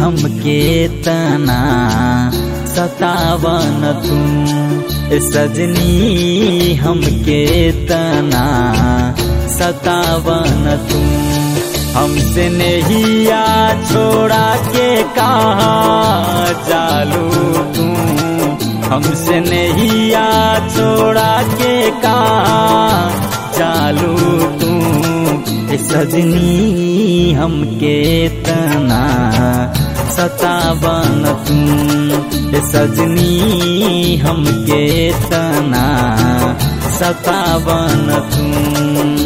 हमके तना सतावन तू सजनी हमके तना सतावन तू हमसे नहिया छोड़ा के कहाँ जालू तू हमसे नहिया छोड़ा के कहाँ जालू तू सजनी हमके तना सतावन तू सजनी हमके तना सतावन तू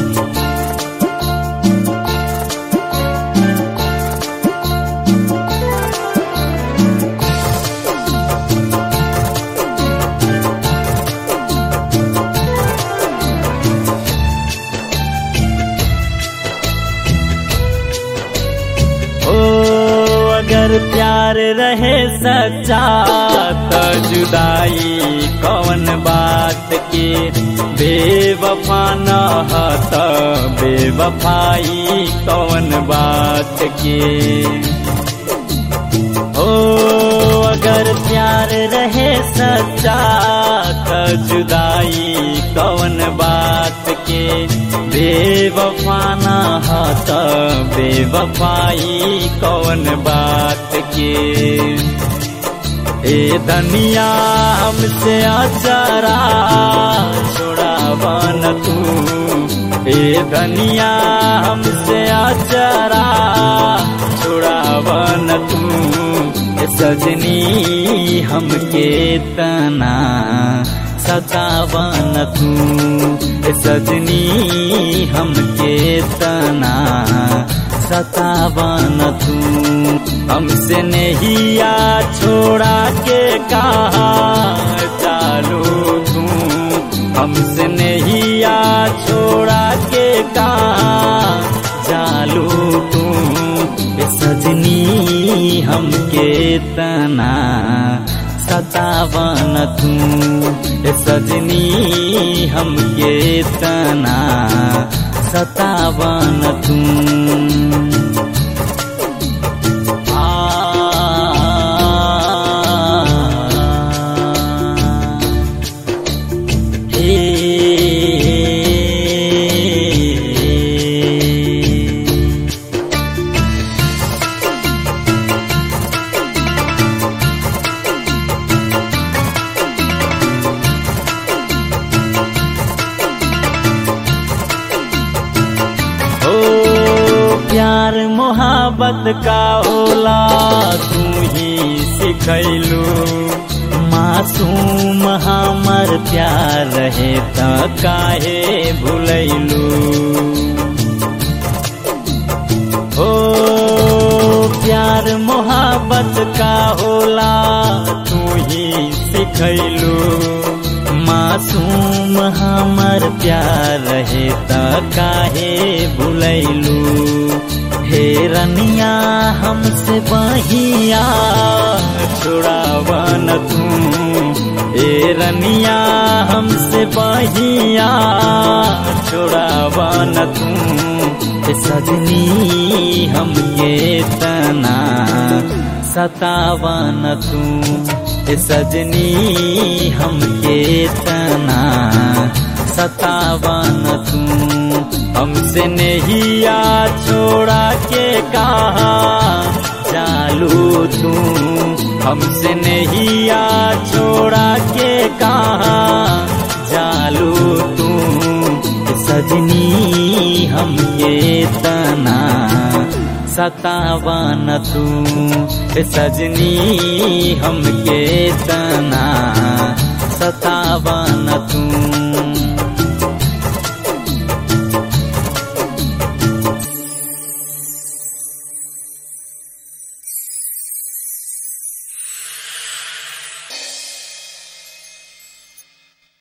अगर प्यार रहे सच्चा तो जुदाई कौन बात के बेवफा न हो तो बेवफाई कौन बात के ओ अगर प्यार रहे सच्चा तो जुदाई कौन बात के बेवफा न हो तो बेवफाई कौन बात के ए दुनिया हमसे अचरा छुड़ावन तू ए दुनिया हमसे अचरा छुड़ावन तू सजनी हमके तना सतावन तू सजनी हमके तना सतावन तू हमसे नहिया छोड़ा के कहाँ चालू तू हमसे नहिया छोड़ा के कहाँ चालू तू सजनी हमके तना सतावन तू सजनी हमके तना सतावन तू प्यार मोहब्बत का होला तू ही सिखैलू मासूम हमर प्यार रहे त काहे भुलैलू ओ प्यार मोहब्बत का होला तू ही सिखैलू मासूम हमर प्यार रहे त काहे भुलैलू हे रनिया हमसे बहिया छुड़ावन तू ए रनिया हमसे बहिया छुड़ावन तू सजनी हमके तना सतावन तू सजनी हमके तना सतावन तू हमसे नहिया छोड़ा के कहाँ चालू तू हमसे नहिया छोड़ा के कहाँ चालू तू सजनी हमके तना सतावन तू सजनी हमके तना सतावन